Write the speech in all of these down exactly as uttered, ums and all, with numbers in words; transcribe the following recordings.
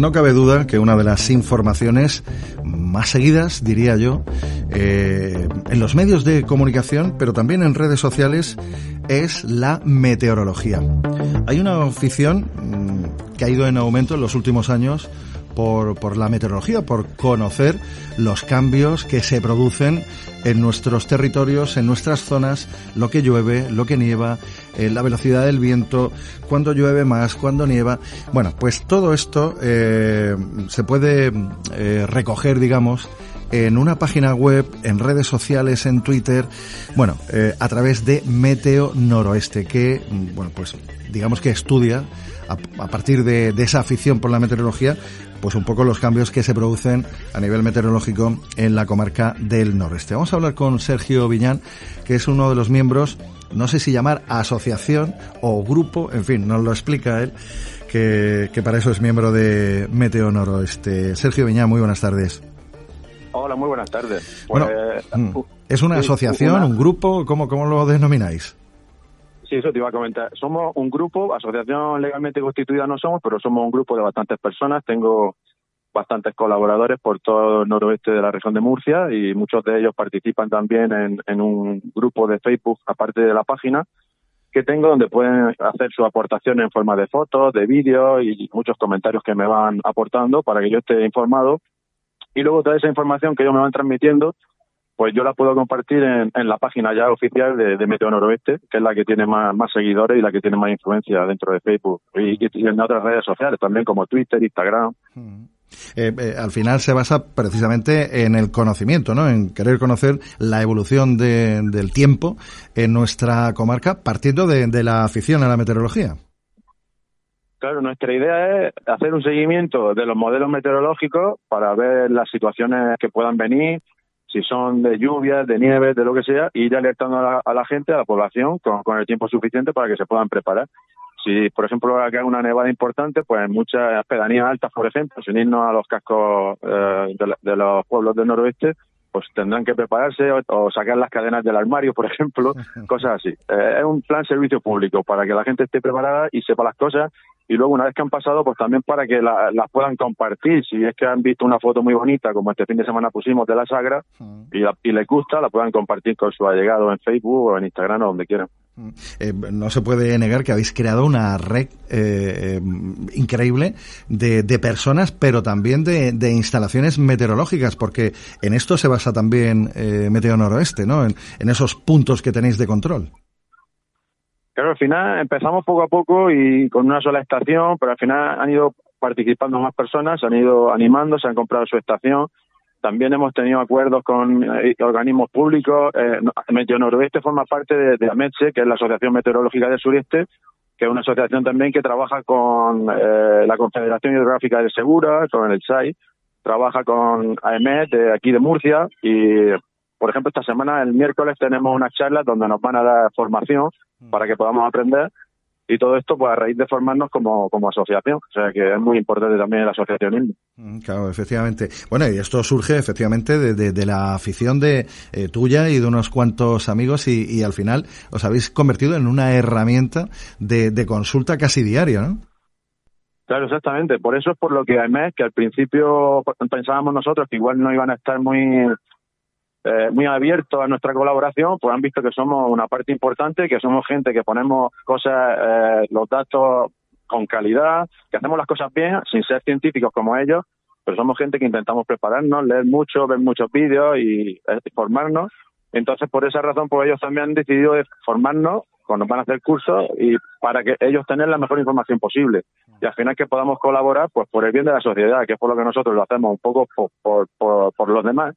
no cabe duda que una de las informaciones más seguidas, diría yo, eh, en los medios de comunicación, pero también en redes sociales, es la meteorología. Hay una afición mmm, que ha ido en aumento en los últimos años por, por la meteorología, por conocer los cambios que se producen en nuestros territorios, en nuestras zonas, lo que llueve, lo que nieva, eh, la velocidad del viento, cuándo llueve más, cuándo nieva. Bueno, pues todo esto eh, se puede eh, recoger, digamos, en una página web, en redes sociales, en Twitter, bueno, eh, a través de Meteo Noroeste, que, bueno, pues digamos que estudia a, a partir de, de esa afición por la meteorología, pues un poco los cambios que se producen a nivel meteorológico en la comarca del Noroeste. Vamos a hablar con Sergio Viñán, que es uno de los miembros, no sé si llamar asociación o grupo, en fin, nos lo explica él, que, que para eso es miembro de Meteo Noroeste. Sergio Viñán, muy buenas tardes. Hola, muy buenas tardes. Pues, bueno, ¿es una sí, asociación, una... un grupo? ¿Cómo, cómo lo denomináis? Sí, eso te iba a comentar. Somos un grupo, asociación legalmente constituida no somos, pero somos un grupo de bastantes personas. Tengo bastantes colaboradores por todo el noroeste de la región de Murcia y muchos de ellos participan también en, en un grupo de Facebook, aparte de la página, que tengo donde pueden hacer su aportación en forma de fotos, de vídeos y muchos comentarios que me van aportando para que yo esté informado. Y luego toda esa información que ellos me van transmitiendo, pues yo la puedo compartir en, en la página ya oficial de, de Meteo Noroeste, que es la que tiene más, más seguidores y la que tiene más influencia dentro de Facebook y, y en otras redes sociales también, como Twitter, Instagram. Eh, eh, al final se basa precisamente en el conocimiento, ¿no? En querer conocer la evolución de, del tiempo en nuestra comarca, partiendo de, de la afición a la meteorología. Claro, nuestra idea es hacer un seguimiento de los modelos meteorológicos para ver las situaciones que puedan venir, si son de lluvias, de nieve, de lo que sea, y ir alertando a la, a la gente, a la población, con, con el tiempo suficiente para que se puedan preparar. Si, por ejemplo, acá hay una nevada importante, pues en muchas pedanías altas, por ejemplo, sin irnos a los cascos eh, de, de los pueblos del noroeste, pues tendrán que prepararse o, o sacar las cadenas del armario, por ejemplo, cosas así. Eh, es un plan servicio público para que la gente esté preparada y sepa las cosas. Y luego, una vez que han pasado, pues también para que la, las puedan compartir. Si es que han visto una foto muy bonita, como este fin de semana pusimos de la Sagra, uh-huh. y, la, y les gusta, la puedan compartir con sus allegados en Facebook o en Instagram o donde quieran. Eh, no se puede negar que habéis creado una red eh, eh, increíble de, de personas, pero también de, de instalaciones meteorológicas, porque en esto se basa también eh, Meteo Noroeste, ¿no? En, en esos puntos que tenéis de control. Claro, al final empezamos poco a poco y con una sola estación, pero al final han ido participando más personas, se han ido animando, se han comprado su estación. También hemos tenido acuerdos con eh, organismos públicos. Eh, Meteo Noroeste forma parte de, de AMETSE, que es la Asociación Meteorológica del Sureste, que es una asociación también que trabaja con eh, la Confederación Hidrográfica del Segura, con el S A I, trabaja con AEMET de aquí de Murcia y, por ejemplo, esta semana, el miércoles, tenemos unas charlas donde nos van a dar formación para que podamos aprender. Y todo esto, pues a raíz de formarnos como, como asociación. O sea que es muy importante también el asociacionismo. Claro, efectivamente. Bueno, y esto surge efectivamente de, de, de la afición de eh, tuya y de unos cuantos amigos y, y al final os habéis convertido en una herramienta de, de consulta casi diaria, ¿no? Claro, exactamente. Por eso es por lo que AEMET, que al principio pensábamos nosotros que igual no iban a estar muy... Eh, muy abiertos a nuestra colaboración, pues han visto que somos una parte importante, que somos gente que ponemos cosas, eh, los datos con calidad, que hacemos las cosas bien, sin ser científicos como ellos, pero somos gente que intentamos prepararnos, leer mucho, ver muchos vídeos y eh, formarnos. Entonces, por esa razón, pues ellos también han decidido de formarnos cuando van a hacer cursos y para que ellos tengan la mejor información posible. Y al final que podamos colaborar, pues por el bien de la sociedad, que es por lo que nosotros lo hacemos un poco por, por, por, por los demás.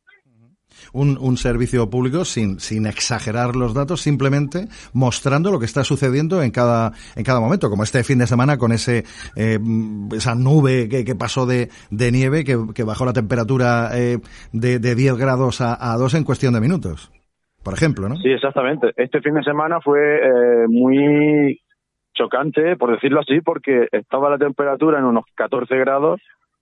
Un, un servicio público sin, sin exagerar los datos, simplemente mostrando lo que está sucediendo en cada, en cada momento, como este fin de semana con ese, eh, esa nube que, que pasó de, de nieve, que, que bajó la temperatura eh, de, de diez grados a, a dos en cuestión de minutos, por ejemplo, ¿no? Sí, exactamente. Este fin de semana fue eh, muy chocante, por decirlo así, porque estaba la temperatura en unos catorce grados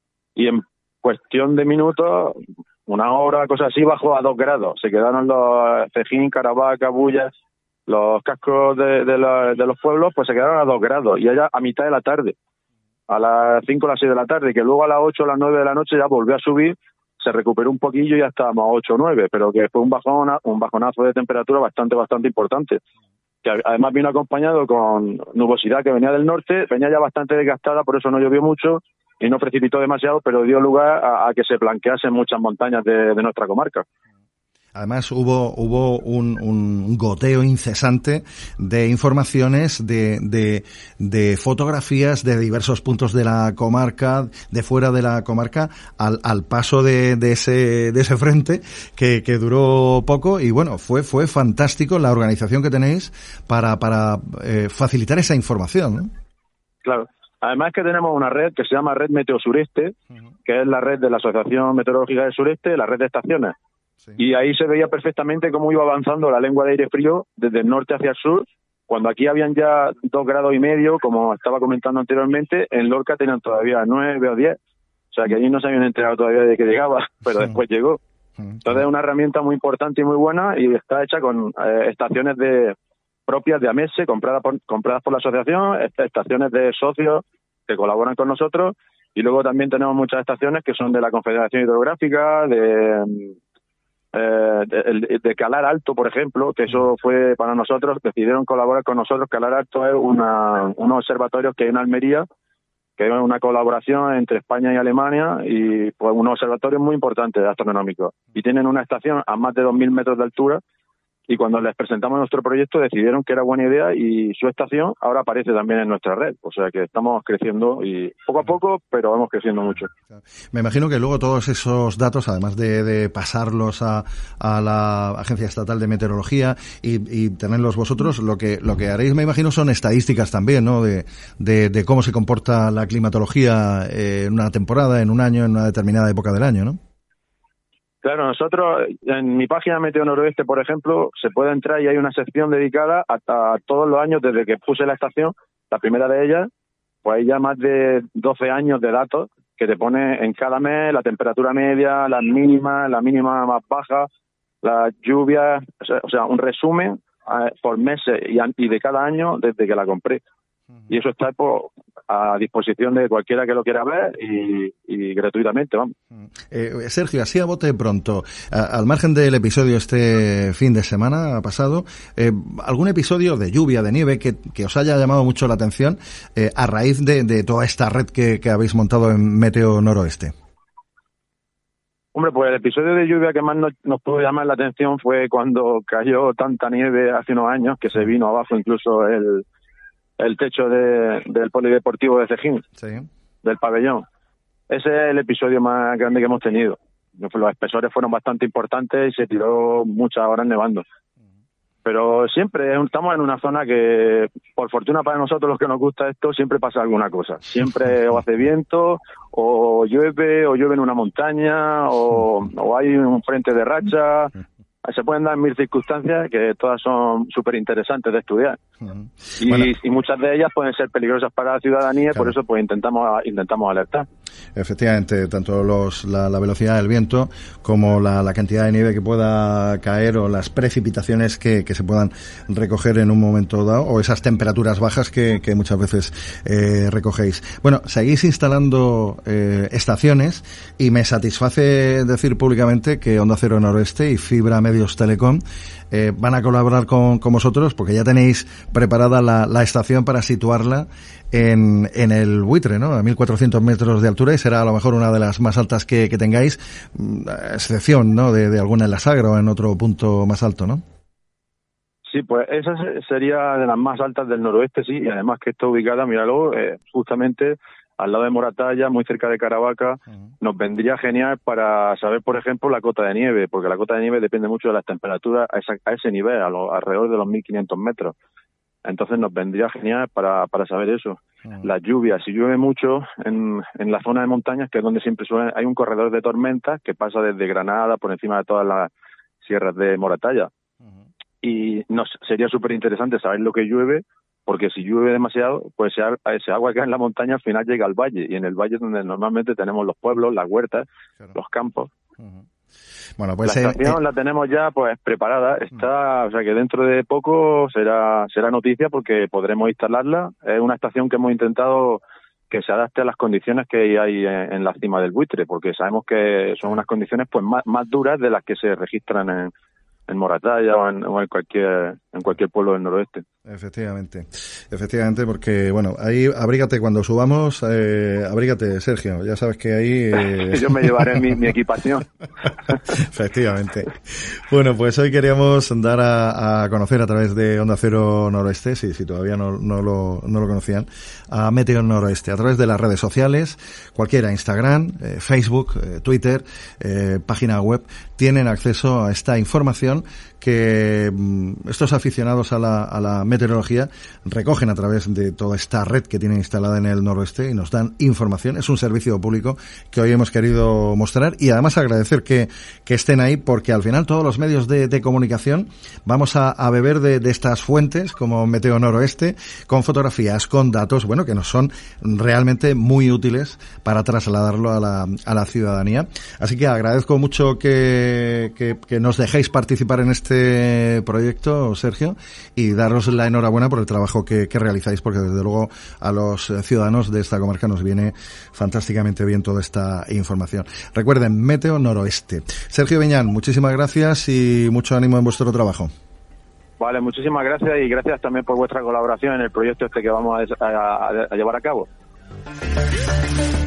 y en cuestión de minutos, una hora, cosas así, bajó a dos grados. Se quedaron los Cejín, Caravaca, Bullas, los cascos de, de, la, de los pueblos, pues se quedaron a dos grados y allá a mitad de la tarde. a las cinco o las seis de la tarde, y que luego a las ocho o las nueve de la noche ya volvió a subir, se recuperó un poquillo y ya estábamos a ocho o nueve, pero que fue un bajón, un bajonazo de temperatura bastante, bastante importante, que además vino acompañado con nubosidad que venía del norte, venía ya bastante desgastada, por eso no llovió mucho y no precipitó demasiado, pero dio lugar a, a que se blanqueasen muchas montañas de, de nuestra comarca. Además hubo hubo un, un goteo incesante de informaciones, de, de de fotografías de diversos puntos de la comarca, de fuera de la comarca, al, al paso de, de ese de ese frente que, que duró poco, y bueno, fue fue fantástico la organización que tenéis para para eh, facilitar esa información, ¿no? Claro. Además que tenemos una red que se llama Red Meteo Sureste, que es la red de la Asociación Meteorológica del Sureste, la red de estaciones. Sí. Y ahí se veía perfectamente cómo iba avanzando la lengua de aire frío desde el norte hacia el sur. Cuando aquí habían ya dos grados y medio, como estaba comentando anteriormente, en Lorca tenían todavía nueve o diez. O sea que allí no se habían enterado todavía de que llegaba, pero sí. Después llegó. Entonces es una herramienta muy importante y muy buena, y está hecha con eh, estaciones de propias de AMESE, compradas por, compradas por la asociación, estaciones de socios que colaboran con nosotros, y luego también tenemos muchas estaciones que son de la Confederación Hidrográfica, de... Eh, de, de Calar Alto, por ejemplo, que eso fue para nosotros, decidieron colaborar con nosotros. Calar Alto es una, unos observatorios que hay en Almería, que es una colaboración entre España y Alemania, y pues unos observatorios muy importantes astronómicos, y tienen una estación a más de dos mil metros de altura, y cuando les presentamos nuestro proyecto decidieron que era buena idea, y su estación ahora aparece también en nuestra red. O sea que estamos creciendo, y poco a poco, pero vamos creciendo mucho. Me imagino que luego todos esos datos, además de, de pasarlos a, a la Agencia Estatal de Meteorología y, y tenerlos vosotros, lo que lo que haréis, me imagino, son estadísticas también, ¿no? De, de, de cómo se comporta la climatología en una temporada, en un año, en una determinada época del año, ¿no? Claro, nosotros, en mi página Meteo Noroeste, por ejemplo, se puede entrar y hay una sección dedicada hasta todos los años desde que puse la estación, la primera de ellas, pues hay ya más de doce años de datos que te pone en cada mes la temperatura media, las mínimas, la mínima más baja, las lluvias, o sea, un resumen eh, por meses y, y de cada año desde que la compré. Y eso está por, a disposición de cualquiera que lo quiera ver, y, y gratuitamente, vamos. Eh, Sergio, así a bote pronto, a, al margen del episodio este fin de semana pasado, eh, ¿algún episodio de lluvia, de nieve, que, que os haya llamado mucho la atención eh, a raíz de, de toda esta red que, que habéis montado en Meteo Noroeste? Hombre, pues el episodio de lluvia que más nos, nos pudo llamar la atención fue cuando cayó tanta nieve hace unos años que se vino abajo incluso el el techo de, del polideportivo de Cejín, sí. Del pabellón. Ese es el episodio más grande que hemos tenido. Los espesores fueron bastante importantes y se tiró muchas horas nevando. Pero siempre estamos en una zona que, por fortuna para nosotros los que nos gusta esto, siempre pasa alguna cosa. Siempre o hace viento, o llueve, o llueve en una montaña, o, o hay un frente de racha. Se pueden dar mil circunstancias que todas son súper interesantes de estudiar. Uh-huh. Y, bueno, y muchas de ellas pueden ser peligrosas para la ciudadanía, claro. Por eso pues intentamos intentamos alertar. Efectivamente, tanto los, la, la velocidad del viento como la, la cantidad de nieve que pueda caer, o las precipitaciones que, que se puedan recoger en un momento dado, o esas temperaturas bajas que, que muchas veces eh, recogéis. Bueno, seguís instalando eh, estaciones, y me satisface decir públicamente que Onda Cero Noroeste y Fibra Medios Telecom eh, van a colaborar con, con vosotros, porque ya tenéis preparada la, la estación para situarla en, en el buitre, ¿no? A mil cuatrocientos metros de altura, y será a lo mejor una de las más altas que, que tengáis, a excepción, ¿no? De, de alguna en la Sagra o en otro punto más alto, ¿no? Sí, pues esa sería de las más altas del noroeste, sí, y además que está ubicada, míralo, eh, justamente al lado de Moratalla, muy cerca de Caravaca. Uh-huh. Nos vendría genial para saber, por ejemplo, la cota de nieve, porque la cota de nieve depende mucho de las temperaturas a, esa, a ese nivel, a lo, alrededor de los mil quinientos metros. Entonces nos vendría genial para, para saber eso. Uh-huh. Las lluvias, si llueve mucho en, en la zona de montañas, que es donde siempre suelen, hay un corredor de tormentas que pasa desde Granada por encima de todas las sierras de Moratalla. Uh-huh. Y nos sería súper interesante saber lo que llueve, porque si llueve demasiado, pues ese, ese agua que hay en la montaña al final llega al valle, y en el valle es donde normalmente tenemos los pueblos, las huertas, claro. Los campos. Uh-huh. Bueno, pues la estación eh, la tenemos ya pues preparada, está, uh-huh. O sea que dentro de poco será será noticia, porque podremos instalarla. Es una estación que hemos intentado que se adapte a las condiciones que hay en, en la cima del buitre, porque sabemos que son unas condiciones pues más, más duras de las que se registran en, en Moratalla o en, o en cualquier en cualquier pueblo del noroeste. Efectivamente, efectivamente, porque bueno, ahí abrígate cuando subamos, eh, abrígate, Sergio, ya sabes que ahí... Eh... Yo me llevaré mi, mi equipación. Efectivamente. Bueno, pues hoy queríamos dar a, a conocer a través de Onda Cero Noroeste, si, si todavía no, no, lo, no lo conocían, a Meteor Noroeste, a través de las redes sociales, cualquiera, Instagram, eh, Facebook, eh, Twitter, eh, página web, tienen acceso a esta información que mmm, estos aficionados a la, a la meteorología recogen a través de toda esta red que tienen instalada en el noroeste y nos dan información. Es un servicio público que hoy hemos querido mostrar y además agradecer que, que estén ahí, porque al final todos los medios de, de comunicación vamos a, a beber de, de estas fuentes como Meteo Noroeste, con fotografías, con datos, bueno, que nos son realmente muy útiles para trasladarlo a la, a la ciudadanía. Así que agradezco mucho que, que, que nos dejéis participar en este proyecto, Sergio, y daros la enhorabuena por el trabajo que, que realizáis, porque desde luego a los ciudadanos de esta comarca nos viene fantásticamente bien toda esta información. Recuerden, Meteo Noroeste. Sergio Beñán, muchísimas gracias y mucho ánimo en vuestro trabajo. Vale, muchísimas gracias y gracias también por vuestra colaboración en el proyecto este que vamos a, a, a llevar a cabo.